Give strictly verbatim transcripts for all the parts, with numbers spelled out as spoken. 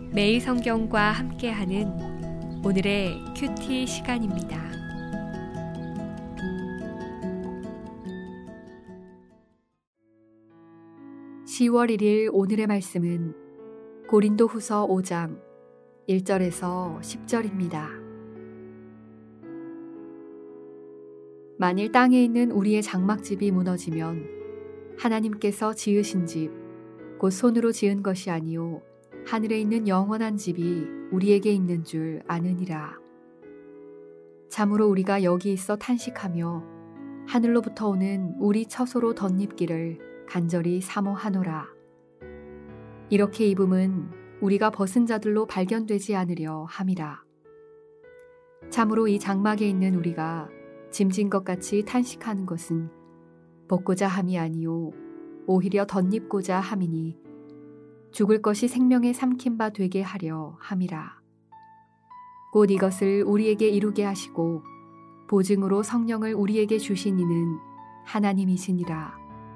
매일 성경과 함께하는 오늘의 큐티 시간입니다. 시월 일일 오늘의 말씀은 고린도후서 오 장 일 절에서 십 절입니다. 만일 땅에 있는 우리의 장막집이 무너지면 하나님께서 지으신 집, 곧 손으로 지은 것이 아니요 하늘에 있는 영원한 집이 우리에게 있는 줄 아느니라. 참으로 우리가 여기 있어 탄식하며 하늘로부터 오는 우리 처소로 덧입기를 간절히 사모하노라. 이렇게 입음은 우리가 벗은 자들로 발견되지 않으려 함이라. 참으로 이 장막에 있는 우리가 짐진 것 같이 탄식하는 것은 벗고자 함이 아니요 오히려 덧입고자 함이니 죽을 것이 생명에 삼킨 바 되게 하려 함이라. 곧 이것을 우리에게 이루게 하시고 보증으로 성령을 우리에게 주신 이는 하나님이시니라.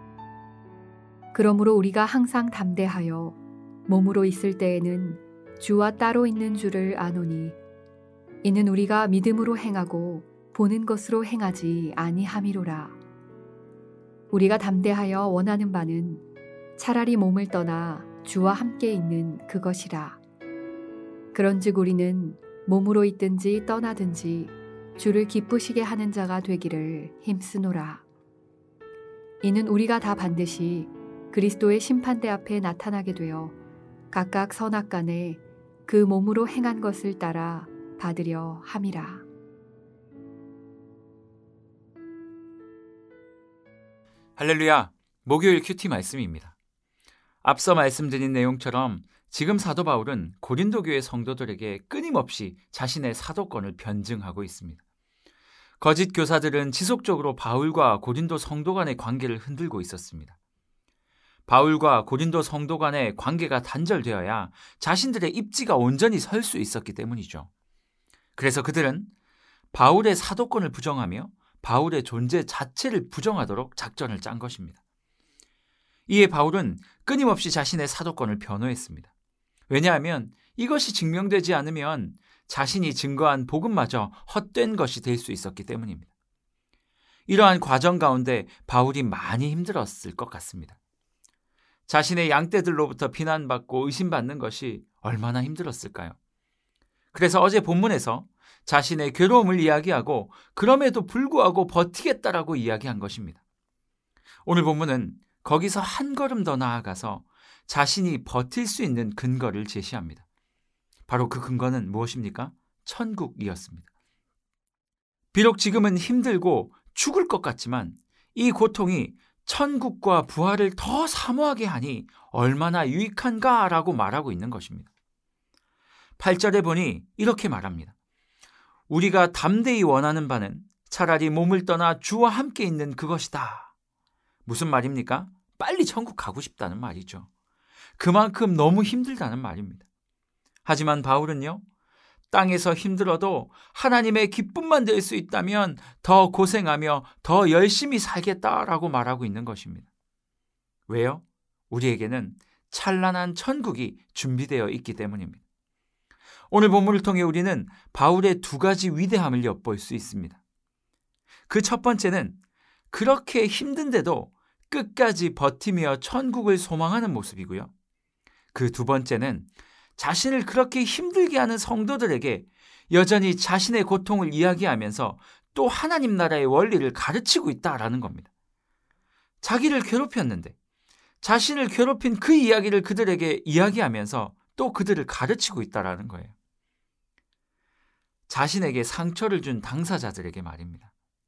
그러므로 우리가 항상 담대하여 몸으로 있을 때에는 주와 따로 있는 줄을 아노니 이는 우리가 믿음으로 행하고 보는 것으로 행하지 아니함이로라. 우리가 담대하여 원하는 바는 차라리 몸을 떠나 주와 함께 있는 그것이라. 그런즉 우리는 몸으로 있든지 떠나든지 주를 기쁘시게 하는 자가 되기를 힘쓰노라. 이는 우리가 다 반드시 그리스도의 심판대 앞에 나타나게 되어 각각 선악간에 그 몸으로 행한 것을 따라 받으려 함이라. 할렐루야, 목요일 큐티 말씀입니다. 앞서 말씀드린 내용처럼 지금 사도 바울은 고린도 교회 성도들에게 끊임없이 자신의 사도권을 변증하고 있습니다. 거짓 교사들은 지속적으로 바울과 고린도 성도 간의 관계를 흔들고 있었습니다. 바울과 고린도 성도 간의 관계가 단절되어야 자신들의 입지가 온전히 설 수 있었기 때문이죠. 그래서 그들은 바울의 사도권을 부정하며 바울의 존재 자체를 부정하도록 작전을 짠 것입니다. 이에 바울은 끊임없이 자신의 사도권을 변호했습니다. 왜냐하면 이것이 증명되지 않으면 자신이 증거한 복음마저 헛된 것이 될 수 있었기 때문입니다. 이러한 과정 가운데 바울이 많이 힘들었을 것 같습니다. 자신의 양떼들로부터 비난받고 의심받는 것이 얼마나 힘들었을까요? 그래서 어제 본문에서 자신의 괴로움을 이야기하고 그럼에도 불구하고 버티겠다라고 이야기한 것입니다. 오늘 본문은 거기서 한 걸음 더 나아가서 자신이 버틸 수 있는 근거를 제시합니다. 바로 그 근거는 무엇입니까? 천국이었습니다. 비록 지금은 힘들고 죽을 것 같지만 이 고통이 천국과 부활을 더 사모하게 하니 얼마나 유익한가라고 말하고 있는 것입니다. 팔 절에 보니 이렇게 말합니다. 우리가 담대히 원하는 바는 차라리 몸을 떠나 주와 함께 있는 그것이다. 무슨 말입니까? 빨리 천국 가고 싶다는 말이죠. 그만큼 너무 힘들다는 말입니다. 하지만 바울은요, 땅에서 힘들어도 하나님의 기쁨만 될 수 있다면 더 고생하며 더 열심히 살겠다라고 말하고 있는 것입니다. 왜요? 우리에게는 찬란한 천국이 준비되어 있기 때문입니다. 오늘 본문을 통해 우리는 바울의 두 가지 위대함을 엿볼 수 있습니다. 그 첫 번째는 그렇게 힘든데도 끝까지 버티며 천국을 소망하는 모습이고요. 그 두 번째는 자신을 그렇게 힘들게 하는 성도들에게 여전히 자신의 고통을 이야기하면서 또 하나님 나라의 원리를 가르치고 있다라는 겁니다. 자기를 괴롭혔는데 자신을 괴롭힌 그 이야기를 그들에게 이야기하면서 또 그들을 가르치고 있다라는 거예요. 자신에게 상처를 준 당사자들에게 말입니다.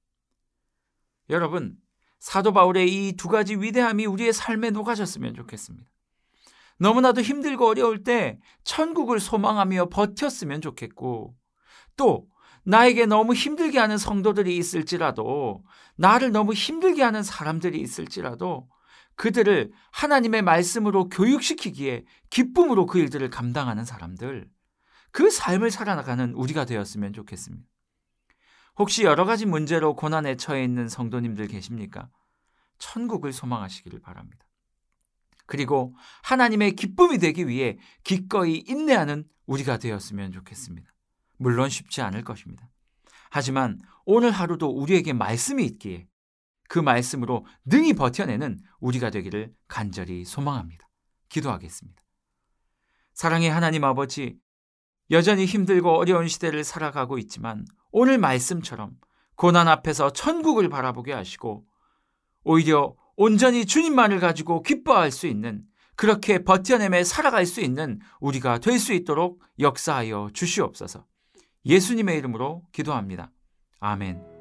여러분, 사도 바울의 이 두 가지 위대함이 우리의 삶에 녹아졌으면 좋겠습니다. 너무나도 힘들고 어려울 때 천국을 소망하며 버텼으면 좋겠고, 또 나에게 너무 힘들게 하는 성도들이 있을지라도, 나를 너무 힘들게 하는 사람들이 있을지라도 그들을 하나님의 말씀으로 교육시키기에 기쁨으로 그 일들을 감당하는 사람들, 그 삶을 살아나가는 우리가 되었으면 좋겠습니다. 혹시 여러 가지 문제로 고난에 처해 있는 성도님들 계십니까? 천국을 소망하시기를 바랍니다. 그리고 하나님의 기쁨이 되기 위해 기꺼이 인내하는 우리가 되었으면 좋겠습니다. 물론 쉽지 않을 것입니다. 하지만 오늘 하루도 우리에게 말씀이 있기에 그 말씀으로 능히 버텨내는 우리가 되기를 간절히 소망합니다. 기도하겠습니다. 사랑의 하나님 아버지, 여전히 힘들고 어려운 시대를 살아가고 있지만 오늘 말씀처럼 고난 앞에서 천국을 바라보게 하시고 오히려 온전히 주님만을 가지고 기뻐할 수 있는, 그렇게 버텨내며 살아갈 수 있는 우리가 될 수 있도록 역사하여 주시옵소서. 예수님의 이름으로 기도합니다. 아멘.